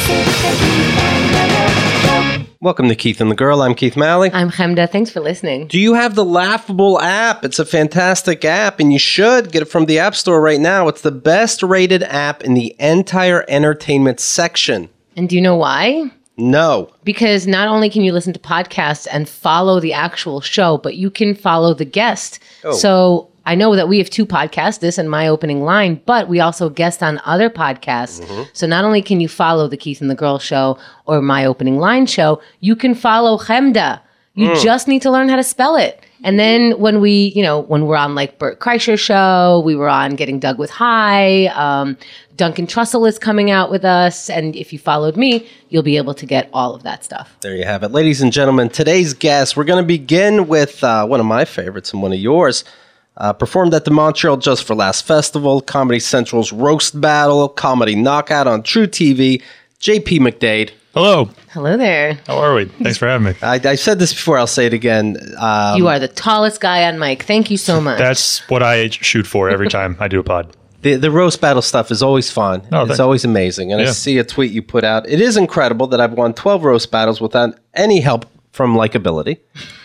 Welcome to Keith and the Girl. I'm Keith Malley. I'm Chemda. Thanks for listening. Do you have the Laughable app? It's a fantastic app, and you should get it from the App Store right now. It's the best rated app in the entire entertainment section. And do you know why? No. Because not only can you listen to podcasts and follow the actual show, but you can follow the guest. Oh. So I know that we have two podcasts, this and My Opening Line, but we also guest on other podcasts. Mm-hmm. So not only can you follow the Keith and the Girl show or My Opening Line show, you can follow Chemda. You just need to learn how to spell it. And then when when we're on like Bert Kreischer's show, we were on Getting Dug with High, Duncan Trussell is coming out with us. And if you followed me, you'll be able to get all of that stuff. There you have it. Ladies and gentlemen, today's guest, we're going to begin with one of my favorites and one of yours. Performed at the Montreal Just for Laughs Festival, Comedy Central's Roast Battle, Comedy Knockout on True TV, JP McDade. Hello. Hello there. How are we? Thanks for having me. I said this before, I'll say it again. You are the tallest guy on mic. Thank you so much. That's what I shoot for every time I do a pod. The roast battle stuff is always fun. Oh, it's always amazing. And I see a tweet you put out. It is incredible that I've won 12 roast battles without any help from likability.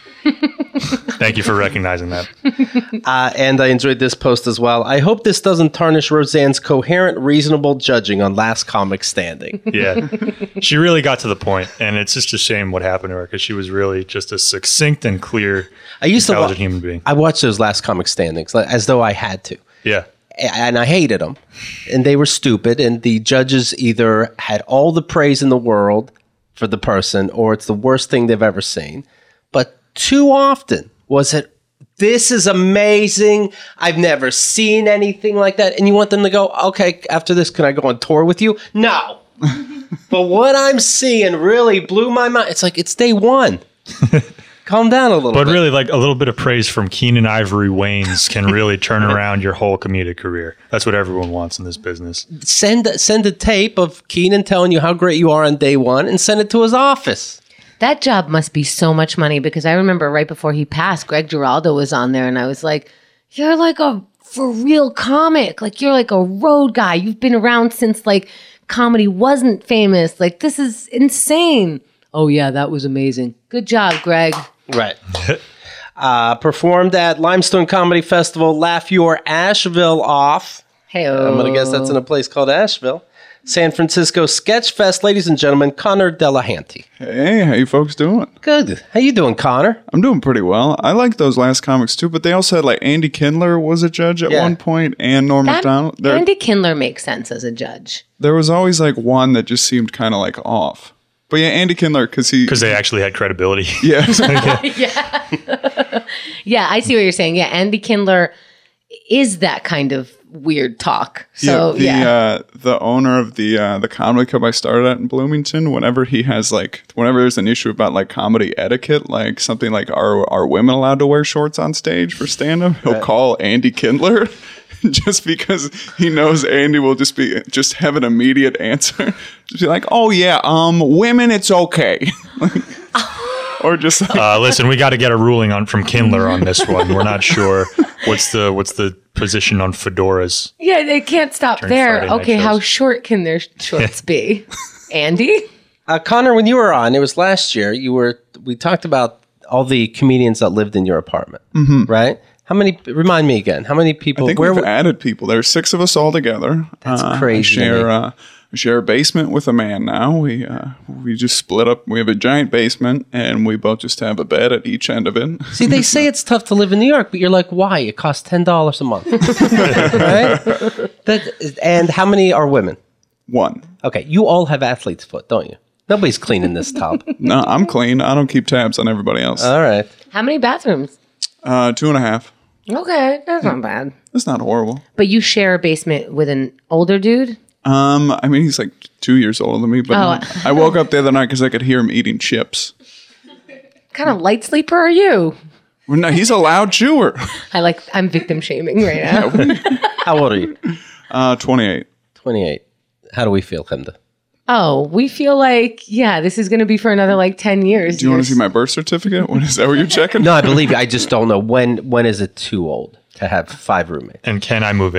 Thank you for recognizing that. And I enjoyed this post as well. I hope this doesn't tarnish Roseanne's coherent, reasonable judging on Last Comic Standing. Yeah. She really got to the point, and it's just a shame what happened to her because she was really just a succinct and clear, intelligent human being. I watched those Last Comic Standings as though I had to. Yeah. And I hated them. And they were stupid. And the judges either had all the praise in the world for the person, or it's the worst thing they've ever seen. But too often was it, this is amazing. I've never seen anything like that. And you want them to go, okay, after this, can I go on tour with you? No. But what I'm seeing really blew my mind. It's like, it's day one. Calm down a little bit. But really, like a little bit of praise from Keenan Ivory Wayans can really turn around your whole comedic career. That's what everyone wants in this business. Send a tape of Keenan telling you how great you are on day one and send it to his office. That job must be so much money because I remember right before he passed, Greg Giraldo was on there and I was like, you're like a for real comic. Like you're like a road guy. You've been around since like comedy wasn't famous. Like this is insane. Oh yeah, that was amazing. Good job, Greg. Right. Performed at Limestone Comedy Festival, Laugh Your Asheville Off. Hey-o. I'm going to guess that's in a place called Asheville. San Francisco Sketch Fest, ladies and gentlemen, Connor Delahanty. Hey, how you folks doing? Good. How you doing, Connor? I'm doing pretty well. I like those last comics too, but they also had like Andy Kindler was a judge at one point, and Norm Macdonald. Andy Kindler makes sense as a judge. There was always like one that just seemed kind of like off. But yeah, Andy Kindler, because they actually had credibility. Yeah. Yeah, I see what you're saying. Yeah, Andy Kindler is that kind of weird talk. So the owner of the comedy club I started at in Bloomington, whenever there's an issue about like comedy etiquette, like something like are women allowed to wear shorts on stage for stand-up, he'll call Andy Kindler. Just because he knows Andy will just have an immediate answer. Just be like, oh yeah, women, it's okay. Or just listen, we got to get a ruling from Kindler on this one. We're not sure what's the position on fedoras. Yeah, they can't stop there. Okay, how short can their shorts be? Andy? Connor, when you were on, it was last year, we talked about all the comedians that lived in your apartment, right? How many, remind me again, how many people? I think we've added people. There's 6 of us all together. That's crazy. We share a basement with a man now. We just split up. We have a giant basement, and we both just have a bed at each end of it. See, they say it's tough to live in New York, but you're like, why? It costs $10 a month, right? And how many are women? 1. Okay, you all have athlete's foot, don't you? Nobody's cleaning this tub. No, I'm clean. I don't keep tabs on everybody else. All right. How many bathrooms? 2.5. Okay, that's not bad. That's not horrible. But you share a basement with an older dude? I mean, he's like 2 years older than me, but I woke up the other night because I could hear him eating chips. What kind of light sleeper are you? Well, no, he's a loud chewer. I'm victim shaming right now. How old are you? 28. 28. How do we feel, Chemda? Oh, we feel like, this is going to be for another 10 years. Do you want to see my birth certificate? Is that what you're checking? No, I believe you. I just don't know when is it too old to have 5 roommates. And can I move in?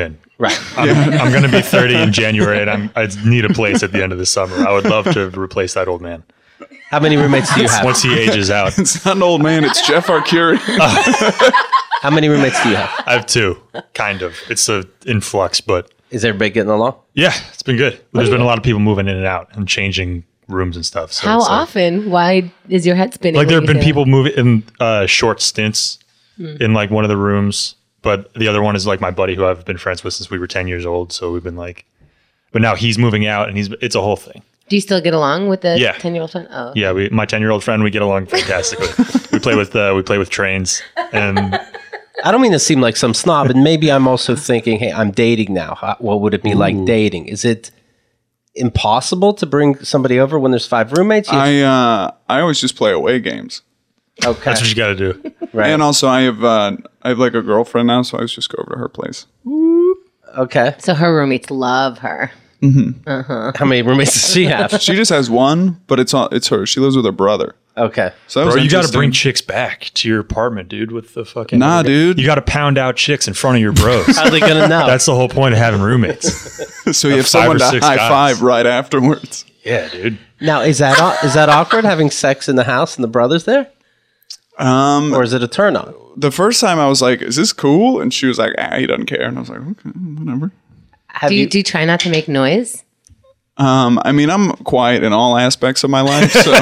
Right. I'm going to be 30 in January, and I need a place at the end of the summer. I would love to replace that old man. How many roommates do you have? Once he ages out. It's not an old man. It's Jeff Arcuri. How many roommates do you have? I have 2, kind of. It's in flux, but... Is everybody getting along? Yeah, it's been good. There's been a lot of people moving in and out and changing rooms and stuff. So How often? Why is your head spinning? Like there have been people moving in short stints in like one of the rooms, but the other one is like my buddy who I've been friends with since we were 10 years old. So we've been like, but now he's moving out and it's a whole thing. Do you still get along with the Yeah. 10-year-old friend? Oh. Yeah, my 10-year-old friend, we get along fantastically. we play with trains, and I don't mean to seem like some snob, and maybe I'm also thinking, hey, I'm dating now. What would it be like dating? Is it impossible to bring somebody over when there's 5 roommates? I always just play away games. Okay. that's what you got to do. Right. And also I have like a girlfriend now, so I always just go over to her place. Okay. So her roommates love her. How many roommates does she have? She just has one, but it's her. She lives with her brother. Okay. So that was Bro, you got to interesting. bring chicks back to your apartment, dude, with the fucking... Nah, dude. You got to pound out chicks in front of your bros. How are they going to know? That's the whole point of having roommates. So you have 5 someone or to 6 high guys. five right afterwards. Yeah, dude. Now, is that awkward having sex in the house and the brother's there? Or is it a turn on? The first time I was like, "Is this cool?" And she was like, "He doesn't care." And I was like, "Okay, whatever." Do you try not to make noise? I mean, I'm quiet in all aspects of my life, so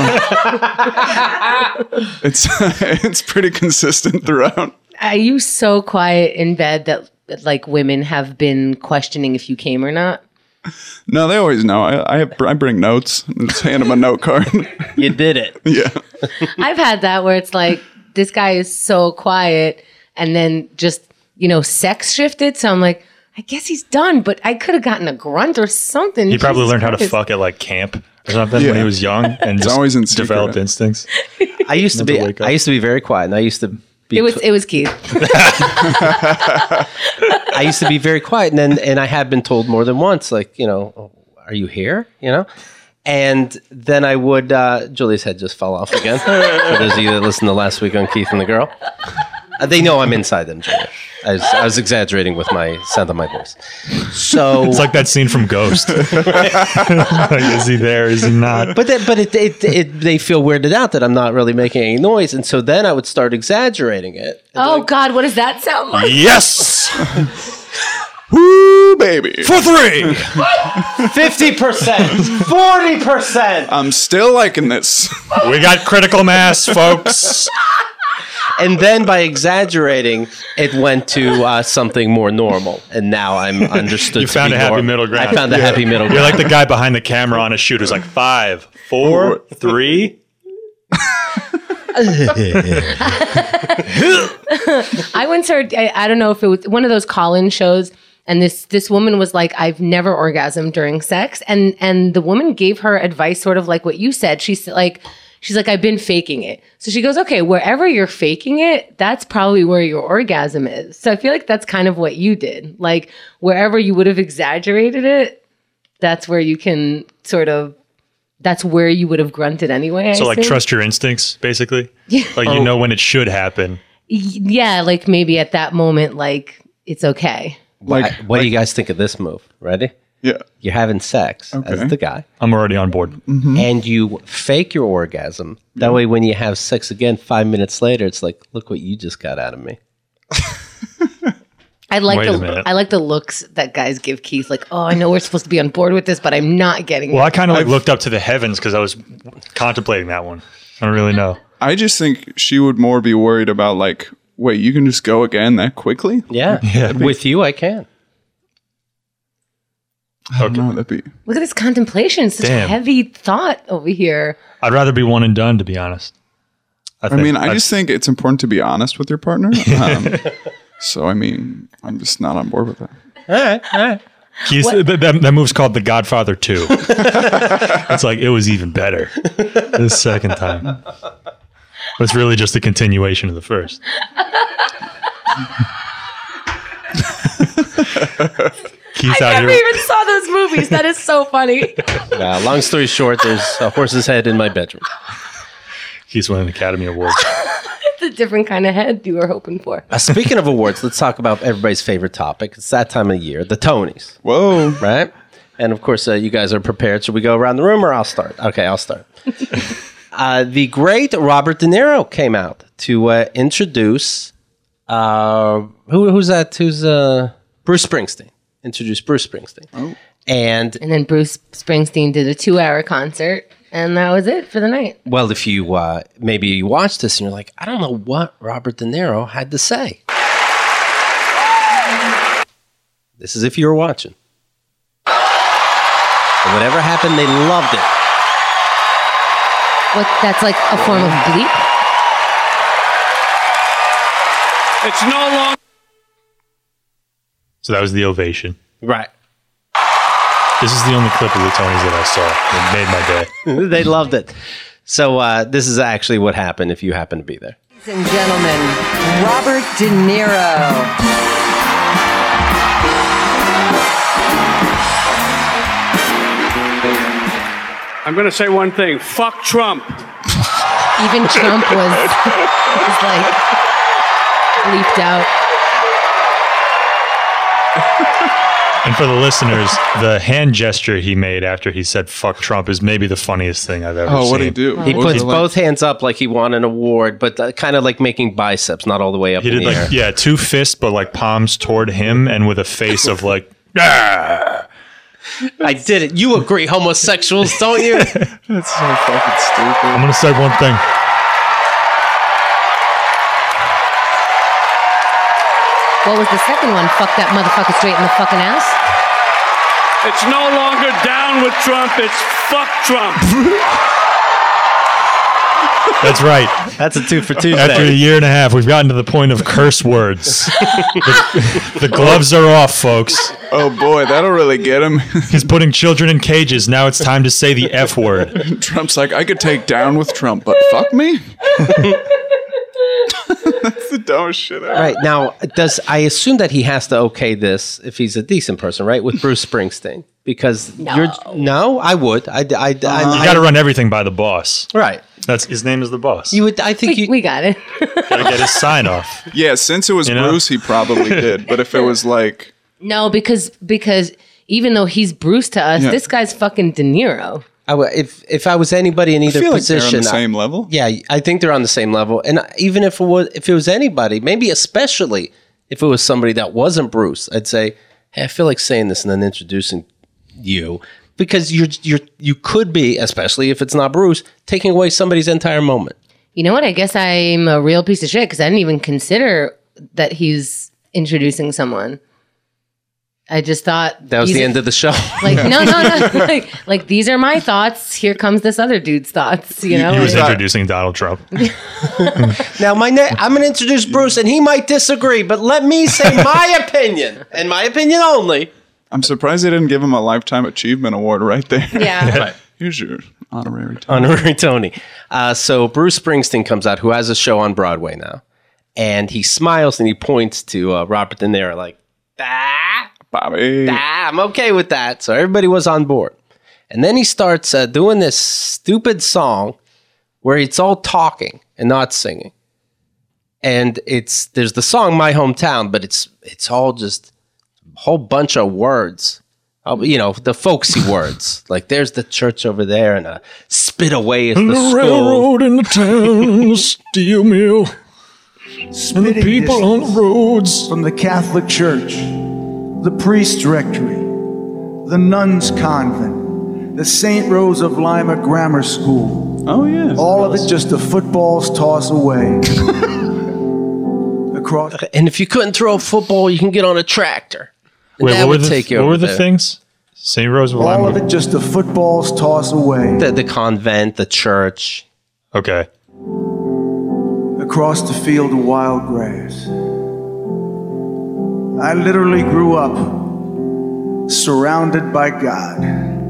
it's pretty consistent throughout. Are you so quiet in bed that like women have been questioning if you came or not? No, they always know. I bring notes and just hand them a note card. You did it. Yeah. I've had that where it's like, this guy is so quiet and then just, sex shifted. So I'm like, I guess he's done, but I could have gotten a grunt or something. He probably Jesus learned how to Christ. fuck at like camp or something Yeah. when he was young and just always in secret. developed instincts. I used to Never wake up. be very quiet, and I used to be It was Keith. I used to be very quiet, and I have been told more than once, like, "Oh, are you here?" And then I would, Julia's head just fell off again. For those of you that listened to last week on Keith and the Girl, they know I'm inside them, Julia. I was exaggerating with my sound of my voice. So It's like that scene from Ghost. Like, is he there? Is he not? But they feel weirded out that I'm not really making any noise, and so then I would start exaggerating it. Oh God, what does that sound like? Yes! Woo, baby. For 3! 50%, 40%. I'm still liking this. We got critical mass, folks. And then by exaggerating, it went to something more normal. And now I'm understood. You found to be a happy more- middle ground. I found a happy middle You're ground. like the guy behind the camera on a shoot who's like 5, 4, 3. I once heard, I don't know if it was one of those call-in shows, and this woman was like, I've never orgasmed during sex. And the woman gave her advice sort of like what you said. She's like, I've been faking it. So she goes, okay, wherever you're faking it, that's probably where your orgasm is. So I feel like that's kind of what you did. Like wherever you would have exaggerated it, that's where you can that's where you would have grunted anyway. So I like think. trust your instincts, basically? Yeah. Like you know when it should happen. Yeah, like maybe at that moment, like it's okay. What do you guys think of this move? Ready? Yeah. You're having sex Okay. as the guy, I'm already on board. and you fake your orgasm. That way, when you have sex again 5 minutes later, it's like, look what you just got out of me. I like Wait a minute. the looks that guys give Keith. Like, oh, I know we're supposed to be on board with this, but I'm not getting Well, it. I kind of like looked up to the heavens because I was contemplating that one. I don't really know. I just think she would more be worried about like, wait, you can just go again that quickly? Yeah, with you, I can. I don't know, that'd be... Look at this contemplation. Such Damn. heavy thought over here. I'd rather be one and done, to be honest. I just think it's important to be honest with your partner. So, I mean, I'm just not on board with that. All right. That move's called The Godfather 2. It's like, it was even better the second time. But it's really just a continuation of the first. Keith's out I never here. even saw those movies. That is so funny. Long story short, there's a horse's head in my bedroom. Keith's winning an Academy Award. It's a different kind of head you were hoping for. Speaking of awards, let's talk about everybody's favorite topic. It's that time of year, the Tonys, Whoa. right? And of course, you guys are prepared. Should we go around the room or I'll start? Okay, I'll start. The great Robert De Niro came out to introduce who's that? Who's Bruce Springsteen? Introduced Bruce Springsteen. Oh. And then Bruce Springsteen did a 2-hour concert, and that was it for the night. well, if you maybe you watched this and you're like, I don't know what Robert De Niro had to say. This is if you were watching. And whatever happened, they loved it. What? That's like a form of bleep? It's no longer. So that was the ovation. Right. This is the only clip of the Tonys that I saw. It made my day. They loved it. So this is actually what happened if you happen to be there. Ladies and gentlemen, Robert De Niro. I'm going to say one thing. Fuck Trump. Even Trump was like bleeped out. And for the listeners, the hand gesture he made after he said "fuck Trump" is maybe the funniest thing I've ever seen. Oh, what did he do? He What was puts it like? both hands up like he won an award, but kind of like making biceps, not all the way up He in did the air. like, yeah, 2 fists, but like palms toward him and with a face of like, ah. I did it. You agree, homosexuals, don't you? That's so fucking stupid. I'm going to say one thing. What was the second one? Fuck that motherfucker straight in the fucking ass? It's no longer down with Trump. It's fuck Trump. That's right. That's a 2 for Tuesday. After a year and a half, we've gotten to the point of curse words. The gloves are off, folks. Oh boy, that'll really get him. He's putting children in cages. Now it's time to say the F word. Trump's like, I could take down with Trump, but fuck me? That's the dumbest shit ever. Right now, I assume that he has to okay this if he's a decent person, right? With Bruce Springsteen, because I would. You got to run everything by the boss. Right. That's his name is the boss. You would. I think We got it. Got to get his sign off. Yeah, since it was You know? Bruce, he probably did. But if it was like, No, because even though he's Bruce to us, Yeah. this guy's fucking De Niro. if I was anybody in I either feel like they're on position, the same level. yeah, I think they're on the same level. And even if it was anybody, maybe especially if it was somebody that wasn't Bruce, I'd say, hey, I feel like saying this and then introducing you, because you could be, especially if it's not Bruce, taking away somebody's entire moment. You know what? I guess I'm a real piece of shit because I didn't even consider that he's introducing someone. I just thought That was the end of the show. Like no. Like these are my thoughts. Here comes this other dude's thoughts. You know, He was like- introducing Donald Trump. Now, I'm going to introduce Bruce, and he might disagree, but let me say my opinion, and my opinion only. I'm surprised they didn't give him a Lifetime Achievement Award right there. yeah. Here's your honorary time. Honorary Tony. So Bruce Springsteen comes out, who has a show on Broadway now, and he smiles and he points to Robert De Niro like, Bobby. I'm okay with that. So everybody was on board. And then he starts doing this stupid song where it's all talking and not singing. And there's the song My Hometown, but it's all just a whole bunch of words. The folksy words. Like there's the church over there and spit away is the school. in the town, steel mill, Spitting on the roads. from the Catholic Church, the priest's rectory, the nuns' convent, the St. Rose of Lima Grammar School. Oh, yeah. All of it just a football's toss away. Across. And if you couldn't throw a football, you can get on a tractor. And Wait, that what would were the, take you what over were the there. things? St. Rose of All of Lima. it just a football's toss away. The convent, the church. Okay. Across the field of wild grass. I literally grew up surrounded by God.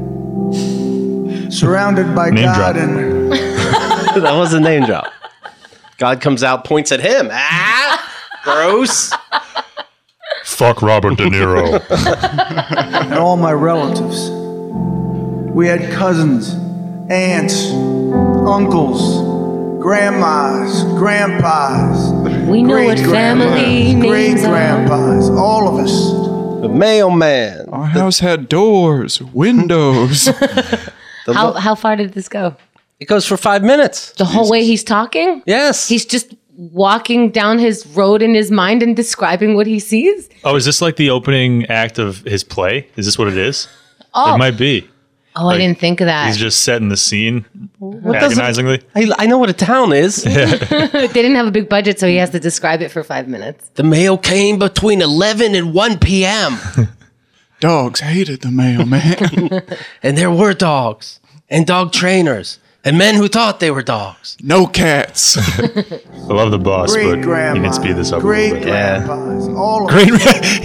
Surrounded by Name God drop. and That was a name drop. God comes out, points at him. Bruce. Fuck Robert De Niro. and all my relatives. We had cousins, aunts, uncles, grandmas, grandpas, We know what family great names are. grandpas, all of us. The mailman. Our house had doors, windows. How far did this go? It goes for 5 minutes. The whole way he's talking? Yes. He's just walking down his road in his mind and describing what he sees? Oh, is this like the opening act of his play? Is this what it is? Oh. It might be. Oh, I didn't think of that. He's just setting the scene doesn't- agonizingly. I know what a town is. They didn't have a big budget, so he has to describe it for 5 minutes. The mail came between 11 and 1 p.m. Dogs hated the mailman. And there were dogs and dog trainers and men who thought they were dogs. No cats. I love the boss, Great but you grandma, can speed this up a great little bit. grandpas, all of Great.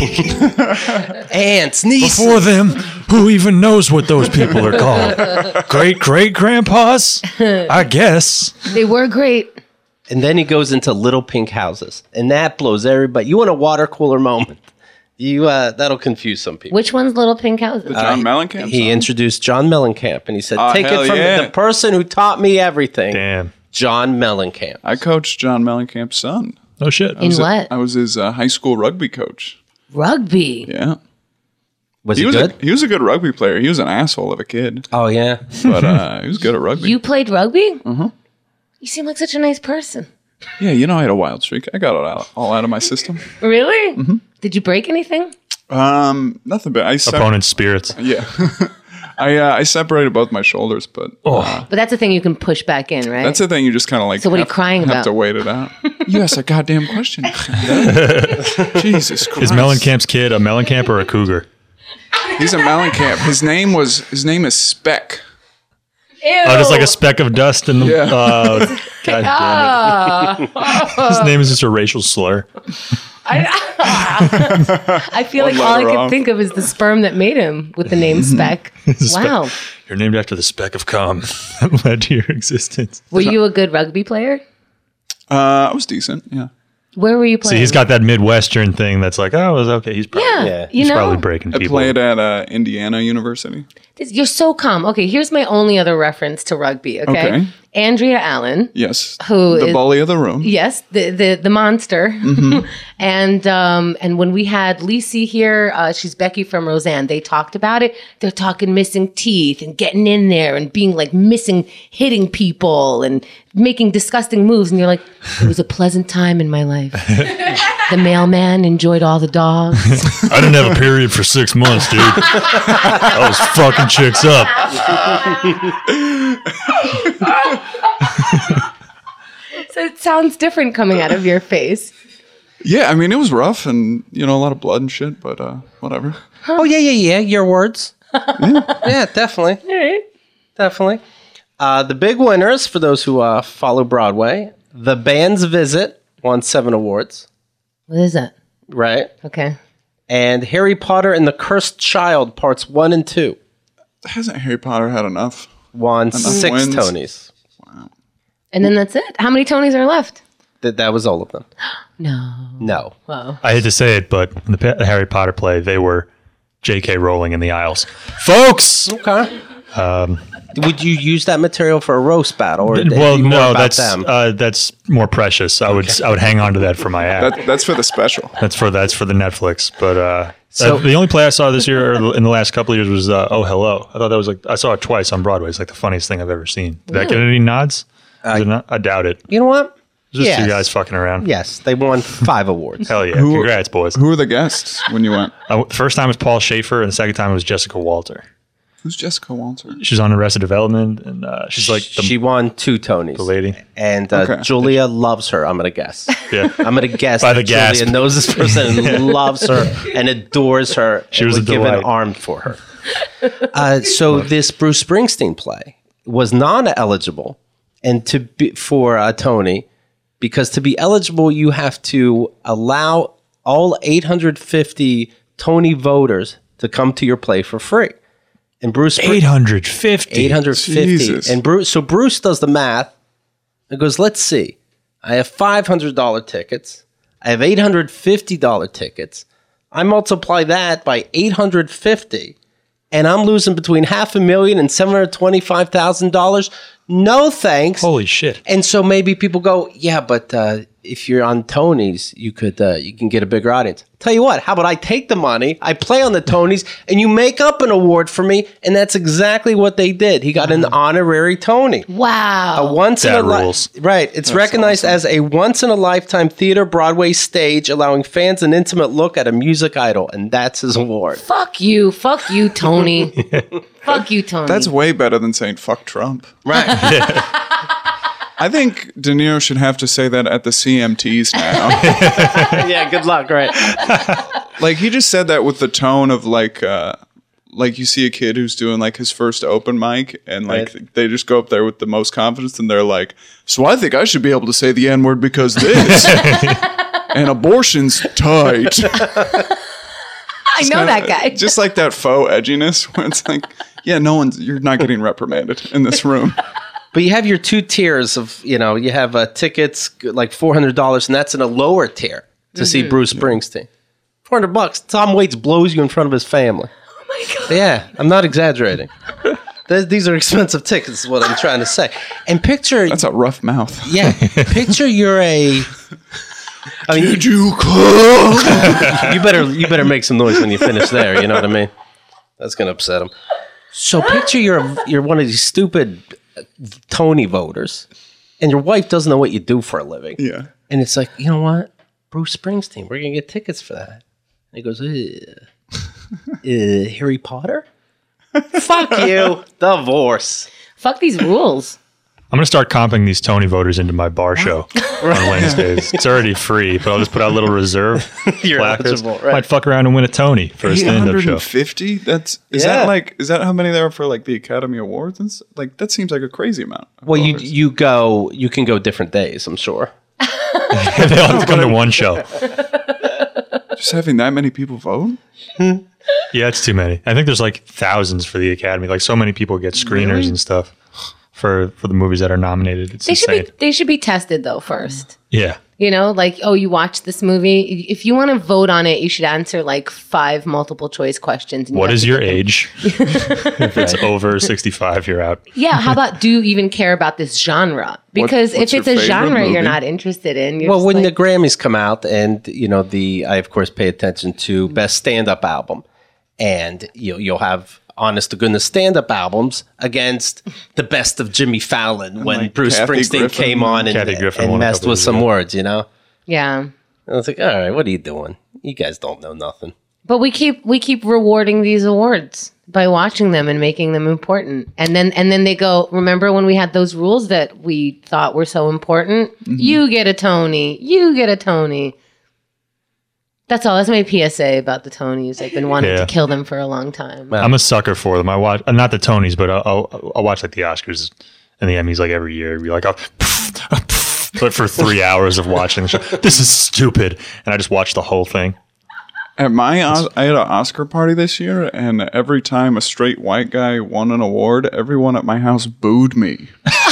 Aunts, nieces. Before them, who even knows what those people are called? Great grandpas? I guess. They were great. And then he goes into little pink houses. And that blows everybody. You want a water cooler moment. That'll confuse some people. Which one's Little Pink Houses? John Mellencamp. He introduced John Mellencamp and he said, Oh, take it hell from yeah. the person who taught me everything. Damn. John Mellencamp. I coached John Mellencamp's son. Oh shit. In what? I was his high school rugby coach. Rugby. Yeah. Was He he was good? he was a good rugby player. He was an asshole of a kid, Oh, yeah. but he was good at rugby. You played rugby? Mm-hmm. You seem like such a nice person. Yeah, I had a wild streak. I got it all out of my system. Really? Mm-hmm. Did you break anything? Nothing bad. Opponent's spirits. Yeah. I separated both my shoulders, but But that's the thing you can push back in, right? that's the thing. You just kind of like. So what are you have- crying have about? to wait it out. You asked a goddamn question. Jesus Christ. Is Mellencamp's kid a Mellencamp or a cougar? He's a Mellencamp. His name is Speck. Ew. Oh, just like a speck of dust in the. Yeah. God damn it. His name is just a racial slur. I feel like all I letter can off. think of is the sperm that made him with the name Speck. Wow. You're named after the speck of cum that led to your existence. Were you a good rugby player? I was decent. Yeah. Where were you playing? See, he's got that Midwestern thing that's like, oh, it was okay. He's probably, Yeah, Yeah. you he's know, probably breaking I people. played at Indiana University. you're so calm. Okay, here's my only other reference to rugby. Okay, Okay. Andrea Allen. Yes. Who the is- bully of the room. Yes, the monster. Mm-hmm. And when we had Lisi here, she's Becky from Roseanne. They talked about it. They're talking missing teeth and getting in there and being like hitting people and making disgusting moves. And you're like, it was a pleasant time in my life. The mailman enjoyed all the dogs. I didn't have a period for 6 months, dude. I was fucking chicks up. So it sounds different coming out of your face. Yeah, I mean it was rough and a lot of blood and shit, but whatever. Oh, yeah. Your words. Yeah, definitely. Definitely. The big winners, for those who follow Broadway, The Band's Visit won 7 awards, What is that? right? Okay. And Harry Potter and the Cursed Child, parts 1 and 2, Hasn't Harry Potter had enough? won 6 wins. Tonys. And then that's it. How many Tonys are left? That was all of them. No. No. Whoa. I hate to say it, but in the Harry Potter play, they were J.K. Rowling in the aisles. Folks! Okay. Would you use that material for a roast battle, or Well, more no, about that's more precious. I would hang on to that for my act. That's for the special. That's for the Netflix. But So- the only play I saw this year or in the last couple of years was Oh Hello. I thought that was I saw it twice on Broadway. It's like the funniest thing I've ever seen. Did that get any nods? Is it not? I doubt it. You know what? Just Yes. two guys fucking around. Yes, they won 5 awards. Hell yeah! Congrats, boys. Who were the guests when you went? The first time was Paul Schaefer, and the second time it was Jessica Walter. Who's Jessica Walter? She's on Arrested Development, and she's like the She won 2 Tonys. the lady. And Okay. Julia loves her, I'm going to guess. Yeah. I'm going to guess By the that Julia gasp. knows this person and loves her and adores her. She and was a would give an delight. arm for her. So this Bruce Springsteen play was non-eligible and for Tony, because to be eligible, you have to allow all 850 Tony voters to come to your play for free. And Bruce 850. 850. Jesus. And Bruce does the math and goes, let's see. I have $500 tickets. I have $850 tickets. I multiply that by 850, and I'm losing between $500,000 and $725,000 No thanks. Holy shit. And so maybe people go, yeah, but if you're on Tony's, you can get a bigger audience. Tell you what, how about I take the money, I play on the Tonys, and you make up an award for me, and that's exactly what they did. He got an honorary Tony. Wow. A once in That a rules. Right. It's recognized as a once in a lifetime theater Broadway stage, allowing fans an intimate look at a music idol, and that's his award. Fuck you, Tony. Fuck you, Tony. That's way better than saying fuck Trump. Right. I think De Niro should have to say that at the CMTs now. Yeah, good luck, right? Like he just said that with the tone of like you see a kid who's doing like his first open mic and like they just go up there with the most confidence and they're like, so I think I should be able to say the N-word because this and abortion's tight. I know that guy. Just like that faux edginess where it's like, yeah, you're not getting reprimanded in this room. But you have your two tiers of, you have tickets like $400, and that's in a lower tier to see Bruce Springsteen. $400. Tom Waits blows you in front of his family. Oh my God. Yeah, I'm not exaggerating. These are expensive tickets, is what I'm trying to say. And picture... That's a rough mouth. Yeah, picture you're a... Did you come? you better make some noise when you finish there, you know what I mean? That's going to upset him. So picture you're one of these stupid... Tony voters, and your wife doesn't know what you do for a living. Yeah. And it's like, you know what? Bruce Springsteen, we're going to get tickets for that. And he goes, Harry Potter? Fuck you. Divorce. Fuck these rules. I'm going to start comping these Tony voters into my bar show on Wednesdays. It's already free, but I'll just put out a little reserve. You're placards. eligible, right. Might fuck around and win a Tony for a stand-up show. 850? Is that how many there are for like the Academy Awards? And like that seems like a crazy amount. Well, you can go different days, I'm sure. They all have to come to one show. Just having that many people vote? Yeah, it's too many. I think there's like thousands for the Academy. Like so many people get screeners and stuff for the movies that are nominated. It's insane. They should be tested though first. Yeah. Like, oh, you watched this movie. If you want to vote on it, you should answer like 5 multiple choice questions. What is your age? If it's over 65, you're out. Yeah. How about, do you even care about this genre? Because What's if it's your a favorite genre you're movie? not interested in, you're Well, just when like, the Grammys come out, and I of course pay attention to best stand-up album, and you'll have honest to goodness stand-up albums against the best of Jimmy Fallon when like Bruce Kathy Springsteen Griffin. came on Kathy Griffin and won a messed couple with years some ago. words, yeah. And I was like, all right, what are you doing? You guys don't know nothing. But we keep rewarding these awards by watching them and making them important. And then they go, remember when we had those rules that we thought were so important? You get a Tony. You get a Tony. That's all. That's my PSA about the Tonys. I've been wanting to kill them for a long time. I'm a sucker for them. I watch not the Tonys, but I'll watch like the Oscars and the Emmys like every year. It'd be like, but for 3 hours of watching the show, this is stupid, and I just watch the whole thing. At I had an Oscar party this year, and every time a straight white guy won an award, everyone at my house booed me.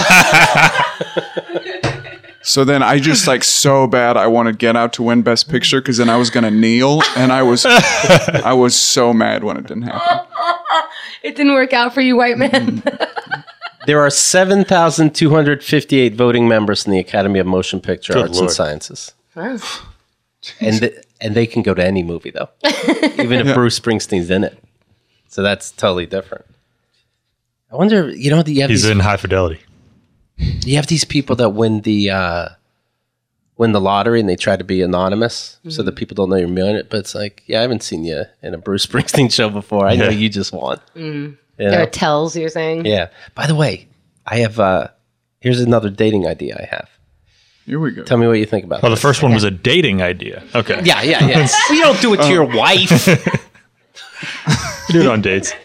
So then I just like so bad I wanted Get Out to win Best Picture because then I was gonna kneel, and I was so mad when it didn't happen. It didn't work out for you, white man. There are 7,258 voting members in the Academy of Motion Picture Arts and Sciences. Wow. And they can go to any movie, though, even if Bruce Springsteen's in it. So that's totally different. I wonder, you have He's in High Fidelity. you have these people that win the lottery and they try to be anonymous so that people don't know you're doing it. But it's like, yeah, I haven't seen you in a Bruce Springsteen show before. I know you just won. There are tells, you're saying? Yeah. By the way, I have here's another dating idea I have. Here we go. Tell me what you think about Well, the this. first one was a dating idea. Okay. Yeah. You don't do it to your wife. Do it on dates.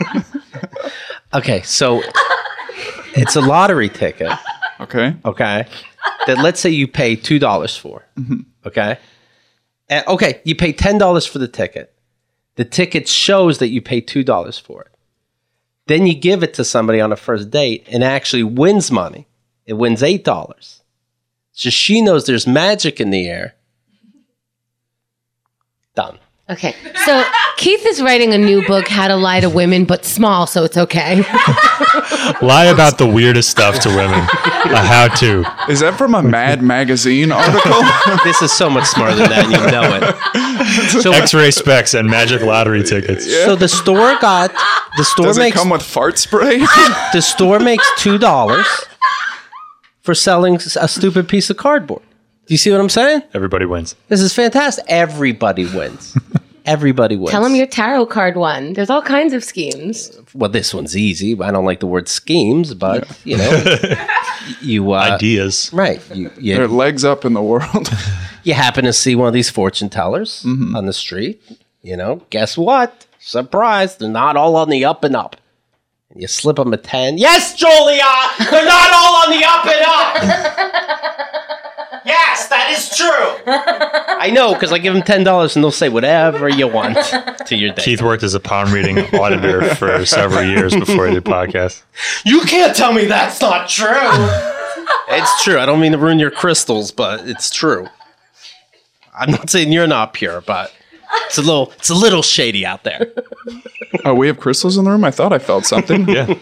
Okay, so it's a lottery ticket, Okay. that let's say you pay $2 for, okay? Okay, you pay $10 for the ticket. The ticket shows that you pay $2 for it. Then you give it to somebody on a first date and actually wins money. It wins $8. So she knows there's magic in the air. Done. Okay, so Keith is writing a new book, How to Lie to Women, but small, so it's okay. Lie about the weirdest stuff to women. A how-to. Is that from a Mad Magazine article? This is so much smarter than that, and you know it. So, X-ray specs and magic lottery tickets. so the store Does it makes come with fart spray? the store makes $2 for selling a stupid piece of cardboard. Do you see what I'm saying? Everybody wins. This is fantastic. Everybody wins. Everybody wins. Tell him your tarot card one. There's all kinds of schemes. Well, this one's easy. I don't like the word schemes, but you know, you Ideas. right. Their legs up in the world. You happen to see one of these fortune tellers on the street. You know, guess what? Surprise! They're not all on the up and up. And you slip them a 10. Yes, Julia, they're not all on the up and up. Yes, that is true. I know, because I give them $10 and they'll say whatever you want to your day. Keith worked as a palm reading auditor for several years before he did podcasts. You can't tell me that's not true. It's true. I don't mean to ruin your crystals, but it's true. I'm not saying you're not pure, but it's a little shady out there. Oh, we have crystals in the room? I thought I felt something. Yeah.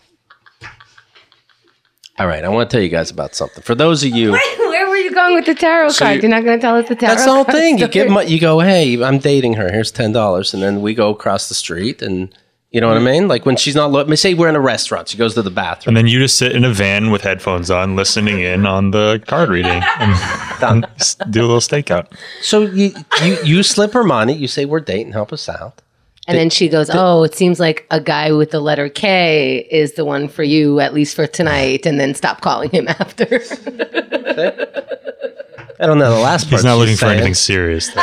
All right, I want to tell you guys about something. For those of you, Where were you going with the tarot card? You're not going to tell us the tarot that's the whole card thing. story? You go, hey, I'm dating her. Here's $10, and then we go across the street, and you know what I mean. Like when she's not looking. Say we're in a restaurant. She goes to the bathroom. And then you just sit in a van with headphones on, listening in on the card reading, and do a little stakeout. So you slip her money. You say we're dating. Help us out. And then she goes, oh, it seems like a guy with the letter K is the one for you, at least for tonight, and then stop calling him after. I don't know the last part. He's not looking for saying. anything serious, though.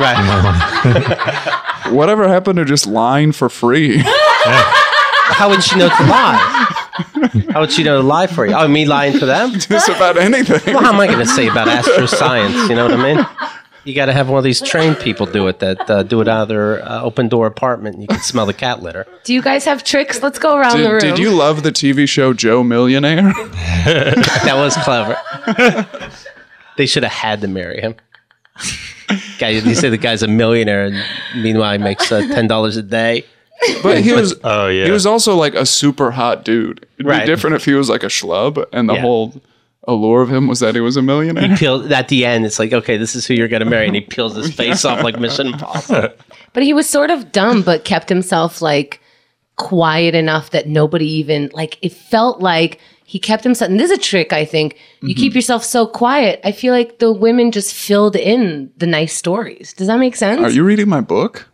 Right. Whatever happened to just lying for free? How would she know to lie? How would she know to lie for you? Oh, me lying to them? Just about anything. Well, how am I going to say about astroscience? You know what I mean? You got to have one of these trained people do it that do it out of their open door apartment. And you can smell the cat litter. Do you guys have tricks? Let's go around the room. Did you love the TV show Joe Millionaire? That was clever. They should have had to marry him. Guy, you say the guy's a millionaire, and meanwhile he makes $10 a day. But he was. Oh, yeah. He was also like a super hot dude. It'd Right. be different if he was like a schlub, and the Yeah. whole allure of him was that he was a millionaire. He peels at the end. It's like, okay, this is who you're going to marry, and he peels his face off like Mission Impossible. But he was sort of dumb, but kept himself like quiet enough that nobody even like. It felt like he kept himself. And this is a trick, I think. You keep yourself so quiet. I feel like the women just filled in the nice stories. Does that make sense? Are you reading my book?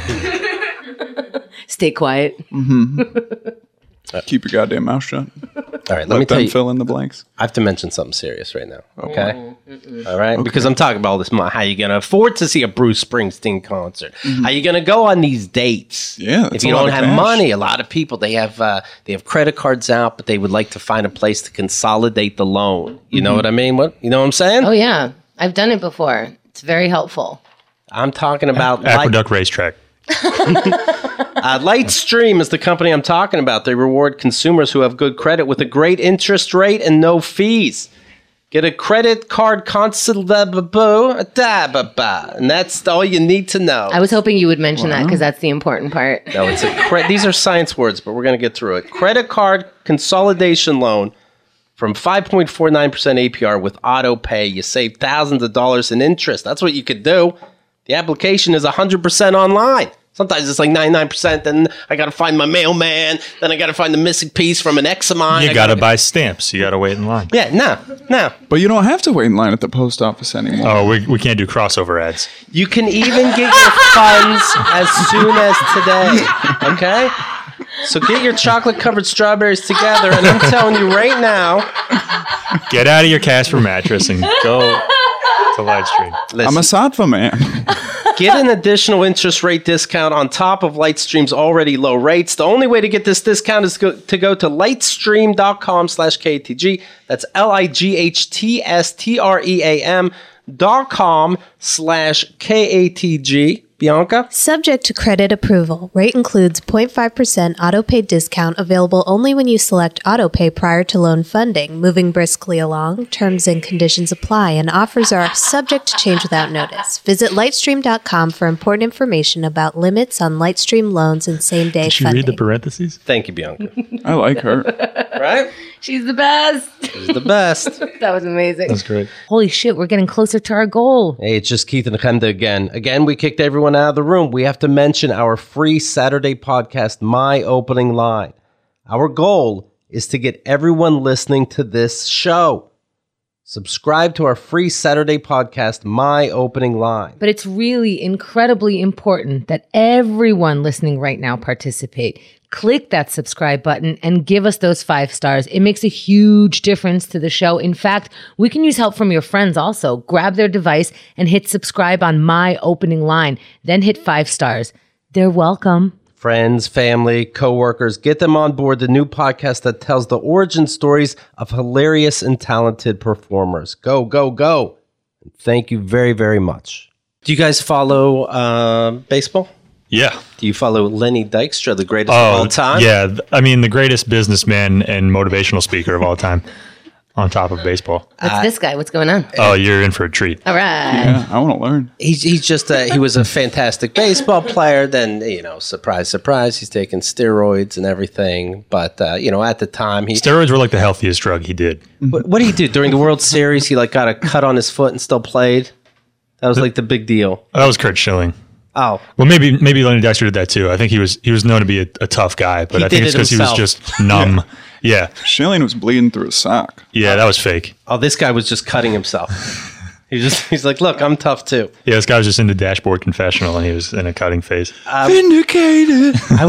Stay quiet. Keep your goddamn mouth shut. All right, let me Let tell them you. fill in the blanks. I have to mention something serious right now. Okay. All right. Because I'm talking about all this. How you going to afford to see a Bruce Springsteen concert? How you going to go on these dates? Yeah, If that's you a lot don't of have cash. money, a lot of people they have credit cards out, but they would like to find a place to consolidate the loan. You know what I mean? You know what I'm saying? Oh yeah, I've done it before. It's very helpful. I'm talking about Aqueduct Racetrack. Lightstream is the company I'm talking about. They reward consumers who have good credit with a great interest rate and no fees. Get a credit card and that's all you need to know. I was hoping you would mention that because that's the important part. No, it's these are science words, but we're going to get through it. Credit card consolidation loan from 5.49% APR with auto pay. You save thousands of dollars in interest. That's what you could do. The application is 100% online. Sometimes it's like 99%. Then I got to find my mailman. Then I got to find the missing piece from an ex of mine. You got to buy stamps. You got to wait in line. Yeah, no. But you don't have to wait in line at the post office anymore. Oh, we can't do crossover ads. You can even get your funds as soon as today. Okay? So get your chocolate-covered strawberries together, and I'm telling you right now. Get out of your Casper mattress and go to Lightstream. Listen, I'm a Sattva man. get an additional interest rate discount on top of Lightstream's already low rates. The only way to get this discount is to go to lightstream.com/KATG. That's LIGHTSTREAM.com/KATG. Bianca? Subject to credit approval. Rate includes 0.5% autopay discount available only when you select autopay prior to loan funding. Moving briskly along. Terms and conditions apply and offers are subject to change without notice. Visit lightstream.com for important information about limits on Lightstream loans and same-day Did you funding. read the parentheses? Thank you, Bianca. I like her. Right? She's the best. She's the best. That was amazing. That's great. Holy shit, we're getting closer to our goal. Hey, it's just Keith and Chemda again. Again, we kicked everyone out of the room. We have to mention our free Saturday podcast, My Opening Line. Our goal is to get everyone listening to this show. Subscribe to our free Saturday podcast, My Opening Line. But it's really incredibly important that everyone listening right now participate. Click that subscribe button and give us those 5 stars. It makes a huge difference to the show. In fact, we can use help from your friends also. Grab their device and hit subscribe on My Opening Line. Then hit 5 stars. They're welcome. Friends, family, coworkers, get them on board the new podcast that tells the origin stories of hilarious and talented performers. Go, go, go. Thank you very, very much. Do you guys follow baseball? Yeah. Do you follow Lenny Dykstra, the greatest of all time? Yeah. I mean, the greatest businessman and motivational speaker of all time on top of baseball. That's this guy. What's going on? Oh, you're in for a treat. All right. Yeah, I want to learn. He's just he was a fantastic baseball player. Then surprise, surprise, he's taking steroids and everything. But at the time, Steroids were like the healthiest drug he did. what did he do during the World Series? He got a cut on his foot and still played. That was like the big deal. That was Kurt Schilling. Oh, Well, maybe Lenny Dykstra did that too. I think he was known to be a tough guy, but He I think did it's it because he was himself. just numb. Yeah. Schilling was bleeding through his sock. Yeah, that was fake. this guy was just cutting himself. He's like, look, I'm tough too. Yeah, this guy was just in the dashboard confessional and he was in a cutting phase. Vindicated. I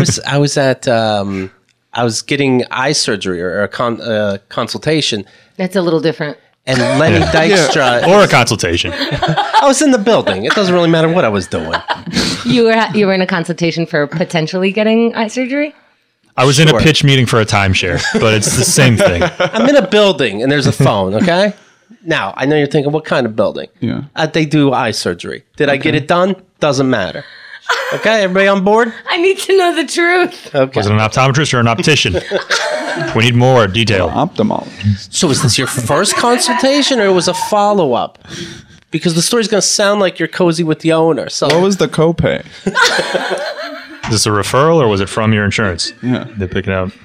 was getting eye surgery or a consultation, That's a little different. and Lenny Dykstra. Or a consultation. I was in the building. It doesn't really matter what I was doing. You were in a consultation for potentially getting eye surgery? I was in a pitch meeting for a timeshare, but it's the same thing. I'm in a building and there's a phone, okay? Now, I know you're thinking, what kind of building? Yeah. They do eye surgery. Did I get it done? Doesn't matter. Okay, everybody on board? I need to know the truth. Okay. Was it an optometrist or an optician? We need more detail. Ophthalmologist. So is this your first consultation or it was a follow-up? Because the story's going to sound like you're cozy with the owner. So What was the copay? Is this a referral or was it from your insurance? Yeah. They pick it out.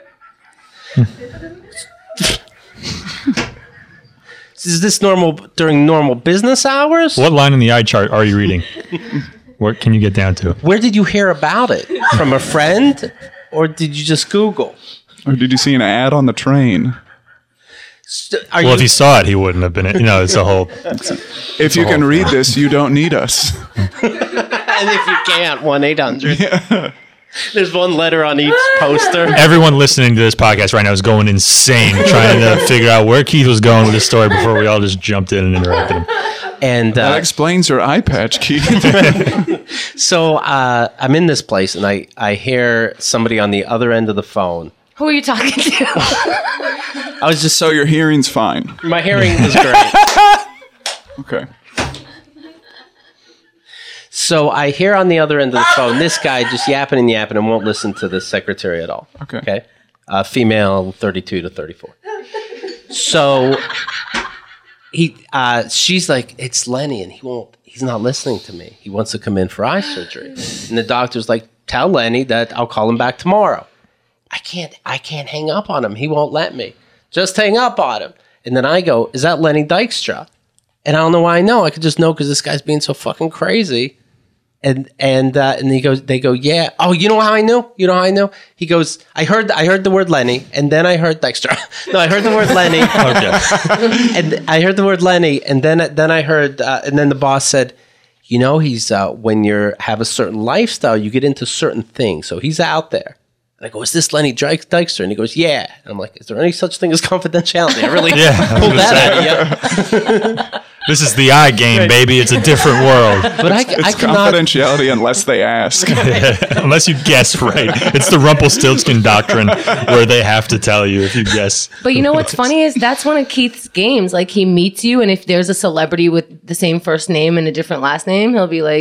is this normal during normal business hours? What line in the eye chart are you reading? What can you get down to? Where did you hear about it? From a friend? Or did you just Google? Or did you see an ad on the train? Are Well, if he saw it, he wouldn't have been. It's a whole. If you can read this, you don't need us. And if you can't, 1-800. There's one letter on each poster. Everyone listening to this podcast right now is going insane trying to figure out where Keith was going with this story before we all just jumped in and interrupted him. And That explains your eye patch, Keith. so I'm in this place and I hear somebody on the other end of the phone. Who are you talking to? I was just So your hearing's fine. my hearing is great. Okay. So I hear on the other end of the phone this guy just yapping and won't listen to the secretary at all. Okay. Okay. Female 32 to 34. So she's like, it's Lenny, and he's not listening to me. He wants to come in for eye surgery. And the doctor's like, tell Lenny that I'll call him back tomorrow. I can't hang up on him. He won't let me. Just hang up on him. And then I go, is that Lenny Dykstra? And I don't know why I know. I could just know because this guy's being so fucking crazy. And they go, yeah. Oh, you know how I knew? You know how I knew? He goes, I heard the word Lenny, and then I heard Dykstra. No, I heard the word Lenny. Okay. And I heard the word Lenny, and then I heard, and then the boss said, he's when you have a certain lifestyle, you get into certain things. So he's out there. And I go, is this Lenny Dykstra? And he goes, yeah. And I'm like, is there any such thing as confidentiality? I really pulled that out of you. This is the eye game, baby. It's a different world. But I It's cannot. confidentiality unless they ask. Unless you guess right. It's the Rumpelstiltskin doctrine where they have to tell you if you guess. But you know what's funny is that's one of Keith's games. Like he meets you, and if there's a celebrity with the same first name and a different last name, he'll be like,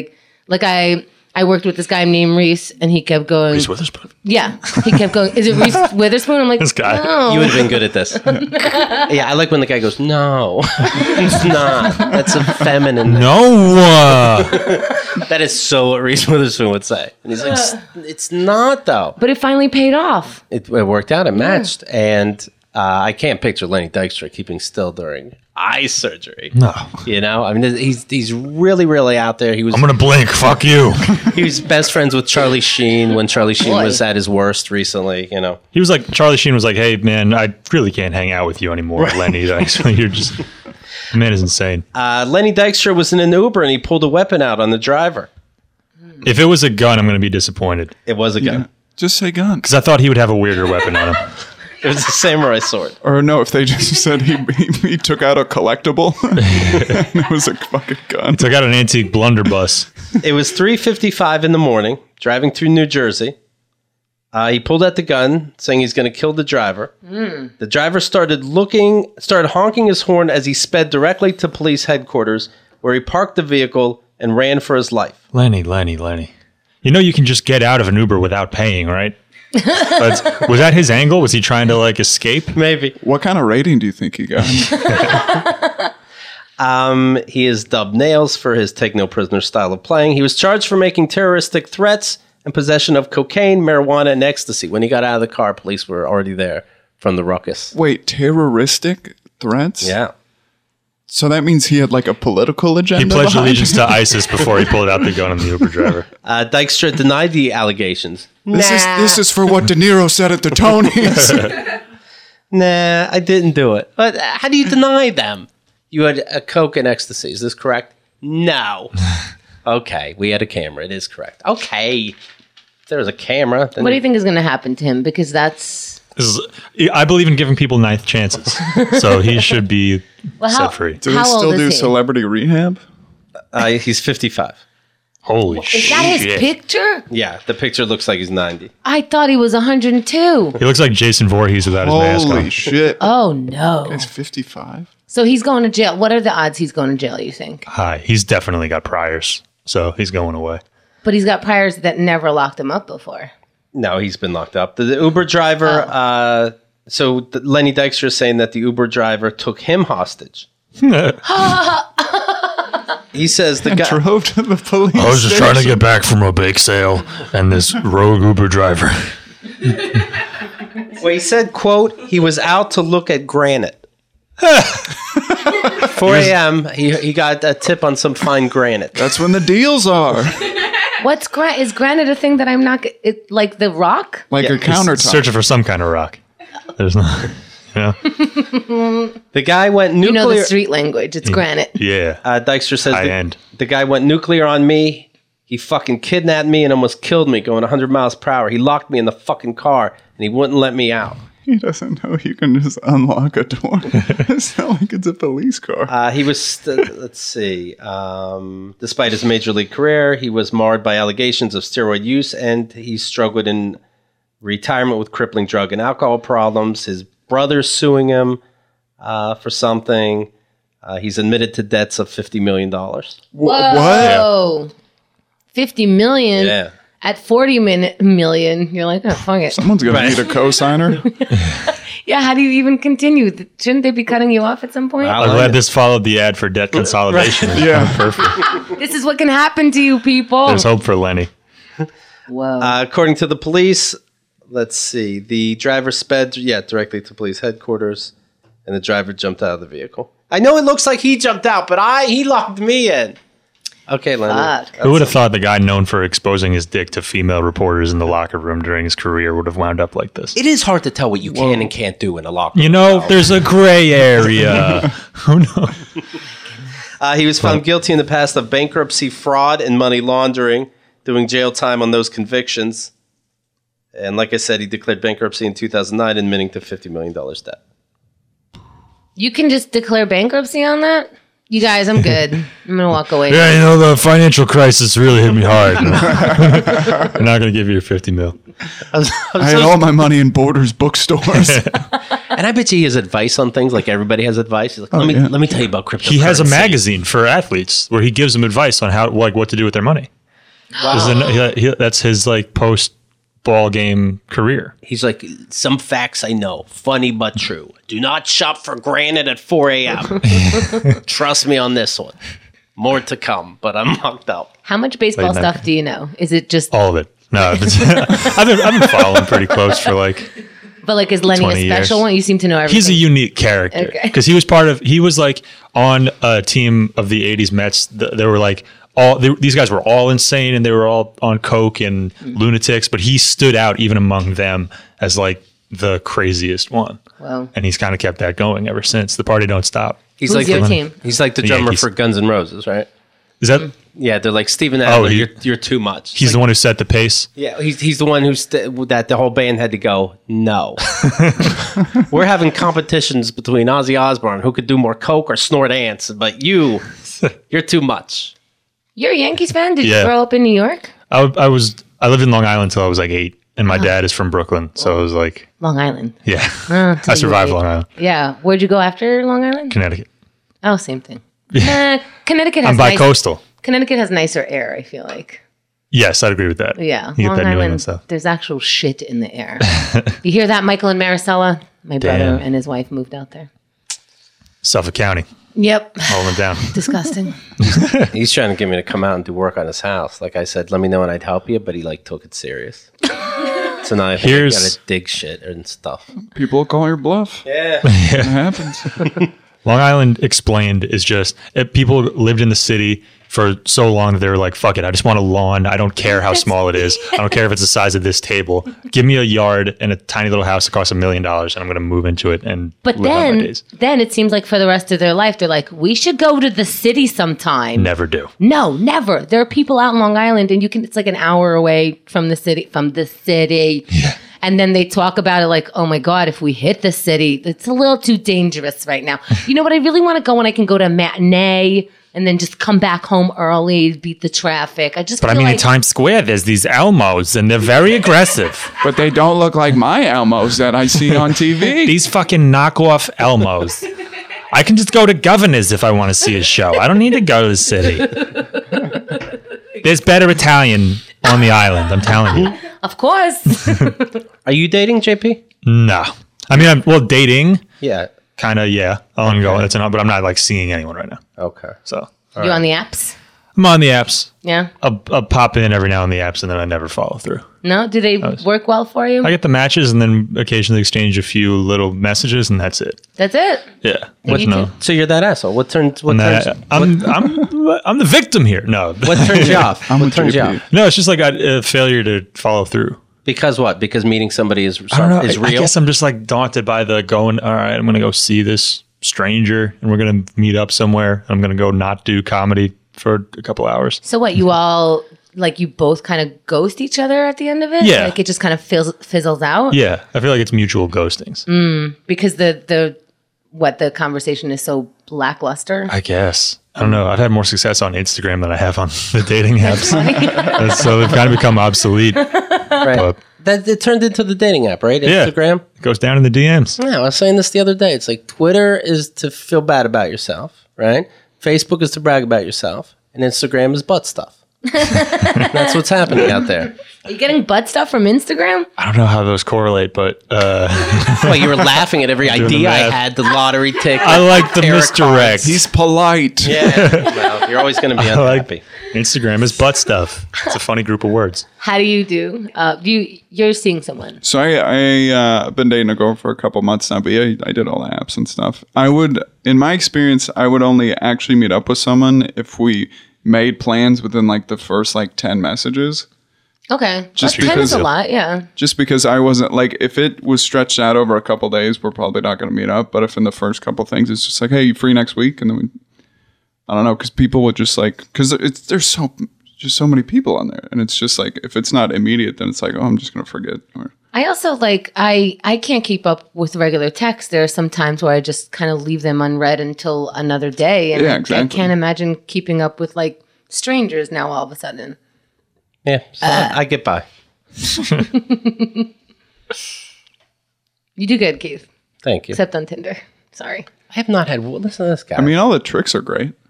Like I worked with this guy named Reese, and he kept going. Reese Witherspoon. Yeah, he kept going. Is it Reese Witherspoon? I'm like, This guy. No. You would have been good at this. Yeah, I like when the guy goes, no, it's not. That's a feminine. No. That is so what Reese Witherspoon would say. And he's like, it's not, though. But it finally paid off. It worked out. It matched. And I can't picture Lenny Dykstra keeping still during eye surgery. No. You know? I mean, he's really, really out there. I'm going to blink. Fuck you. He was best friends with Charlie Sheen when Charlie Sheen Boy. was at his worst recently, you know. He was like, Charlie Sheen was like, hey, man, I really can't hang out with you anymore, Lenny. Dykstra. You're just, the man is insane. Lenny Dykstra was in an Uber and he pulled a weapon out on the driver. If it was a gun, I'm going to be disappointed. It was a gun. Just say gun. Because I thought he would have a weirder weapon on him. It was a samurai sword. Or no, if they just said he took out a collectible and it was a fucking gun. Took out an antique blunderbuss. It was 3:55 in the morning, driving through New Jersey. He pulled out the gun, saying he's going to kill the driver. The driver started honking his horn as he sped directly to police headquarters, where he parked the vehicle and ran for his life. Lenny. You know you can just get out of an Uber without paying, right? Was that his angle? Was he trying to like escape? Maybe. What kind of rating do you think he got? He is dubbed Nails for his take no prisoner style of playing. He was charged for making terroristic threats and possession of cocaine, marijuana, and ecstasy. When he got out of the car, police were already there from the ruckus. Wait, terroristic threats? Yeah. So that means he had like a political agenda? He pledged behind allegiance it? to ISIS before he pulled out the gun on the Uber driver. Dykstra denied the allegations. This is for what De Niro said at the Tonys. Nah, I didn't do it. But how do you deny them? You had a coke and ecstasy. Is this correct? No. Okay, we had a camera. It is correct. Okay. If there was a camera, then What do you think is going to happen to him? Because that's I believe in giving people ninth chances. So he should be set free. Do they How old still is do he? celebrity rehab? He's 55. Holy shit. Is that his picture? Yeah, the picture looks like he's 90. I thought he was 102. He looks like Jason Voorhees without his mask Holy on. shit. Oh no! He's 55? So he's going to jail. What are the odds he's going to jail? You think? Hi. He's definitely got priors. So he's going away. But he's got priors that never locked him up before. No, he's been locked up. The Uber driver, Lenny Dykstra is saying that the Uber driver took him hostage. He says the guy Drove to the police I was just trying to get back from a bake sale and this rogue Uber driver. Well, he said, quote, he was out to look at granite. 4 a.m., he got a tip on some fine granite. That's when the deals are. What's is granite a thing that I'm not like the rock? Like a He's countertop. searching for some kind of rock. There's not. Yeah. The guy went nuclear. You know the street language. It's granite. Yeah. Dykstra says High end. the guy went nuclear on me. He fucking kidnapped me and almost killed me going 100 miles per hour. He locked me in the fucking car and he wouldn't let me out. He doesn't know you can just unlock a door. It's not like it's a police car. He was, let's see, despite his major league career, he was marred by allegations of steroid use and he struggled in retirement with crippling drug and alcohol problems. His brother's suing him for something. He's admitted to debts of $50 million. What? Whoa. 50 million Yeah. at 40 million. You're like, oh, fuck it. Someone's going to need a co-signer. Yeah, how do you even continue? Shouldn't they be cutting you off at some point? I'm glad this followed the ad for debt consolidation. Yeah. Perfect. This is what can happen to you people. There's hope for Lenny. Whoa. According to the police, let's see, the driver sped, directly to police headquarters, and the driver jumped out of the vehicle. I know it looks like he jumped out, but he locked me in. Okay, Lenny. Fuck. Who would have thought the guy known for exposing his dick to female reporters in the locker room during his career would have wound up like this? It is hard to tell what you can and can't do in a locker room. You know, there's a gray area. Who knows? He was found guilty in the past of bankruptcy, fraud, and money laundering, doing jail time on those convictions. And like I said, he declared bankruptcy in 2009, admitting to $50 million debt. You can just declare bankruptcy on that? You guys, I'm good. I'm going to walk away. Yeah, you know, the financial crisis really hit me hard. They're not going to give you your 50 mil. I had all my money in Borders bookstores. And I bet you he has advice on things, like everybody has advice. He's like, let me tell you about cryptocurrency. He has a magazine for athletes where he gives them advice on what to do with their money. That's his like post ball game career. He's like, some facts I know, funny but true. Do not shop for granite at 4 a.m. Trust me on this one. More to come, but I'm locked up. How much baseball stuff do you know? Is it just all of it? No, I've been following pretty close for like. But like, is Lenny a special one? You seem to know everything. He's a unique character because he was like on a team of the '80s Mets. They were like these guys were all insane and they were all on coke and lunatics, but he stood out even among them as like the craziest one. Wow. And he's kind of kept that going ever since. The party don't stop. He's Who's like your team? He's like the drummer Yankees. for Guns N' Roses, right? Is that? Yeah, they're like, Steven Adler, he- you're too much. He's the one who set the pace. Yeah, he's the one that the whole band had to go, no. We're having competitions between Ozzy Osbourne, who could do more coke or snort ants, but you're too much. You're a Yankees fan? Did Yeah. you grow up in New York? I lived in Long Island until I was like 8, and my dad is from Brooklyn, so it was like, Long Island. yeah, Oh, I survived Long Island, Yeah. Where'd you go after Long Island? Connecticut. Oh, same thing. Connecticut has I'm bi-coastal. Connecticut has nicer air, I feel like. Yes, I'd agree with that. Yeah. You get Long that New England Island, stuff. there's actual shit in the air. You hear that, Michael and Maricela? My brother Damn. and his wife moved out there. Suffolk County, Yep. holding it down. Disgusting. He's trying to get me to come out and do work on his house. Like I said, let me know and I'd help you, but he like took it serious. So now I think I gotta dig shit and stuff. People will call your bluff. Yeah. It happens. Long Island Explained is just people lived in the city for so long that they were like, fuck it, I just want a lawn. I don't care how small it is. I don't care if it's the size of this table. Give me a yard and a tiny little house that costs $1 million and I'm going to move into it and But live out my days. then it seems like for the rest of their life, they're like, we should go to the city sometime. Never do. No, never. There are people out in Long Island and it's like an hour away from the city, Yeah. And then they talk about it like, oh my God, if we hit the city, it's a little too dangerous right now. You know what? I really want to go when I can go to a matinee and then just come back home early, beat the traffic. But I mean, in Times Square, there's these Elmos and they're very aggressive. But they don't look like my Elmos that I see on TV. These fucking knockoff Elmos. I can just go to Governor's if I want to see a show. I don't need to go to the city. There's better Italian on the island, I'm telling you. Of course. Are you dating, JP? No. I mean, dating, Yeah. kind of, yeah. Ongoing, that's enough, but I'm not like seeing anyone right now. Okay. So You on the apps? I'm on the apps. Yeah. I'll pop in every now on the apps and then I never follow through. No? Do they work well for you? I get the matches and then occasionally exchange a few little messages and that's it. That's it. Yeah. you no. too. So you're that asshole. What turns I'm the victim here. No. what turns you off? I'm What with turns you JP. off? No, it's just like a failure to follow through. Because what? Because meeting somebody is I don't know. is I real. guess I'm just like daunted by the going, all right, I'm going to go see this stranger and we're going to meet up somewhere. I'm going to go not do comedy for a couple hours. So what, you all, like you both kind of ghost each other at the end of it? Yeah. Like it just kind of fizzles out? Yeah. I feel like it's mutual ghostings. Because the conversation is so lackluster? I guess. I don't know. I've had more success on Instagram than I have on the dating apps. So they've kind of become obsolete. right. But That it turned into the dating app, right? Yeah. Instagram. it goes down in the DMs. Yeah, I was saying this the other day. It's like Twitter is to feel bad about yourself, right? Facebook is to brag about yourself, and Instagram is butt stuff. That's what's happening out there. Are you getting butt stuff from Instagram? I don't know how those correlate, but Well, you were laughing at every Doing the idea I math. had, the lottery ticket. I like the tarot misdirect. cards. He's polite. Yeah, well, you're always going to be I like unhappy. Instagram is butt stuff. It's a funny group of words. How do you do? You're seeing someone. So I've been dating a girl for a couple months now, but yeah, I did all the apps and stuff. In my experience, I would only actually meet up with someone if we made plans within like the first like 10 messages. Okay. Just 10 is because- a lot, yeah. Just because I wasn't like, if it was stretched out over a couple days, we're probably not going to meet up. But if in the first couple things, it's just like, hey, you free next week? And then I don't know, because people would just like, because there's so many people on there. And it's just like, if it's not immediate, then it's like, oh, I'm just going to forget. Or, I also I can't keep up with regular text. There are some times where I just kind of leave them unread until another day. And Yeah, I exactly. can't imagine keeping up with like strangers now all of a sudden. Yeah, so I get by. You do good, Keith. Thank you. Except on Tinder. Sorry. I have not had. Listen to this guy. I mean, all the tricks are great.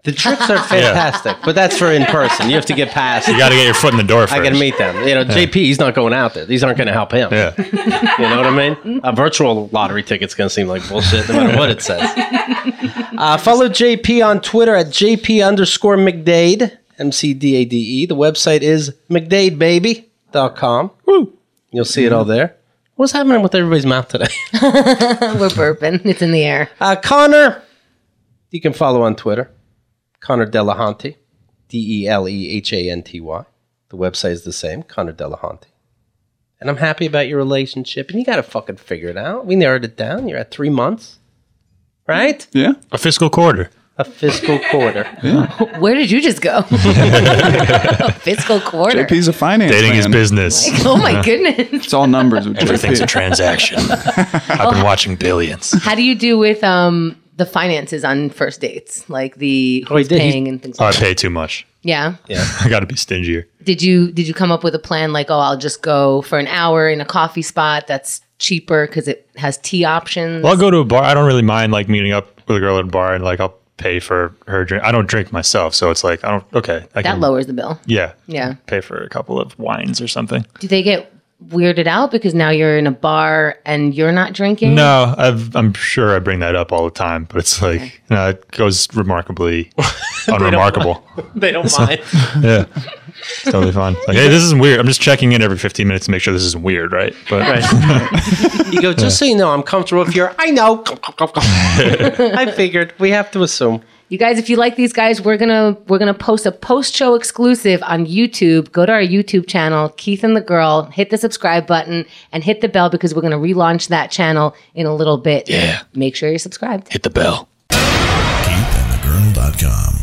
The tricks are fantastic, but that's for in person. You have to get past. You got to get your foot in the door first. I got to meet them. You know, JP, he's not going out there. These aren't going to help him. Yeah. You know what I mean? A virtual lottery ticket's going to seem like bullshit no matter what it says. Follow JP on Twitter at JP_McDade, MCDADE. The website is McDadebaby.com. Woo. You'll see it all there. What's happening with everybody's mouth today? We're burping. It's in the air. Connor, you can follow on Twitter. Connor Delahanty, DELEHANTY. The website is the same, Connor Delahanty. And I'm happy about your relationship. And you got to fucking figure it out. We narrowed it down. You're at 3 months. Right? Yeah. A fiscal quarter. A fiscal quarter. Where did you just go? A fiscal quarter. JP's a finance Dating man. is business. Oh my goodness. It's all numbers with Everything's a JP. transaction. I've been watching Billions. How do you do with the finances on first dates? Like the who's paying and things Oh, I like that. pay too much. Yeah. I got to be stingier. Did you come up with a plan like, oh, I'll just go for an hour in a coffee spot that's cheaper because it has tea options? Well, I'll go to a bar. I don't really mind like meeting up with a girl at a bar and like I'll pay for her drink. I don't drink myself, so it's like I That lowers the bill. Yeah. Yeah. Pay for a couple of wines or something. Do they get weirded out because now you're in a bar and you're not drinking? No, I'm sure I bring that up all the time, but it's like it goes remarkably unremarkable. They don't mind. Yeah. It's totally fine. Like, hey, this isn't weird. I'm just checking in every 15 minutes to make sure this isn't weird, right? But You go, just so you know, I'm comfortable with your, I know. I figured. We have to assume. You guys, if you like these guys, we're gonna post a post-show exclusive on YouTube. Go to our YouTube channel, Keith and the Girl. Hit the subscribe button and hit the bell because we're gonna relaunch that channel in a little bit. Yeah. Make sure you're subscribed. hit the bell. KeithAndTheGirl.com.